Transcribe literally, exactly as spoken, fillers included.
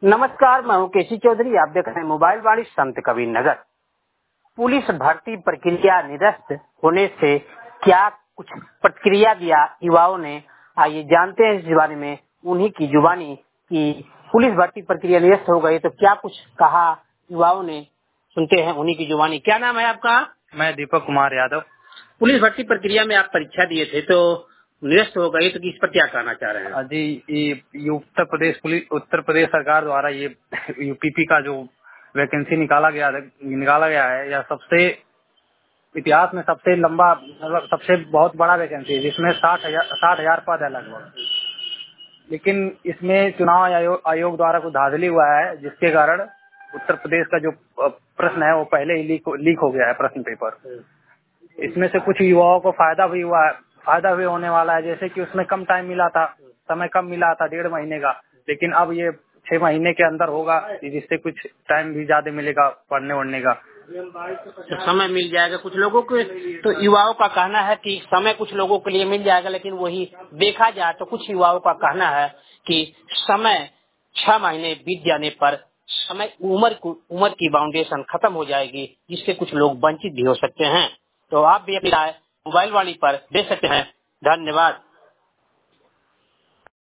नमस्कार, मैं हूं केसी चौधरी। आप देख रहे हैं मोबाइल वाणी संत कबीर नगर। पुलिस भर्ती प्रक्रिया निरस्त होने से क्या कुछ प्रतिक्रिया दिया युवाओं ने, आइए जानते हैं इस बारे में उन्हीं की जुबानी कि पुलिस भर्ती प्रक्रिया निरस्त हो गई तो क्या कुछ कहा युवाओं ने। सुनते हैं उन्हीं की जुबानी। क्या नाम है आपका? मैं दीपक कुमार यादव। पुलिस भर्ती प्रक्रिया में आप परीक्षा दिए थे तो निरस्त हो गई, तो इस पर क्या कहना चाह रहे हैं? जी, ये उत्तर प्रदेश पुलिस उत्तर प्रदेश सरकार द्वारा ये यूपीपी का जो वैकेंसी निकाला गया निकाला गया है, यह सबसे इतिहास में सबसे लंबा मतलब सबसे बहुत बड़ा वैकेंसी है, जिसमें साठ हजार साठ हजार पद है लगभग। लेकिन इसमें चुनाव आयोग, आयोग द्वारा कुछ धांधली हुआ है, जिसके कारण उत्तर प्रदेश का जो प्रश्न है वो पहले ही लीक लीक हो गया है प्रश्न पेपर। इसमें से कुछ युवाओं को फायदा भी हुआ है फायदा भी होने वाला है, जैसे कि उसमें कम टाइम मिला था समय कम मिला था डेढ़ महीने का, लेकिन अब ये छह महीने के अंदर होगा, जिससे कुछ टाइम भी ज्यादा मिलेगा पढ़ने वढ़ने का। तो समय मिल जाएगा कुछ लोगों को। तो युवाओं का कहना है कि समय कुछ लोगों के लिए मिल जाएगा, लेकिन वही देखा जाए तो कुछ युवाओं का कहना है कि समय छह महीने बीत जाने पर समय उम्र उम्र की बाउंडेशन खत्म हो जाएगी, जिससे कुछ लोग वंचित भी हो सकते हैं। तो आप भी अपनी राय मोबाइल वाणी पर दे सकते हैं। धन्यवाद।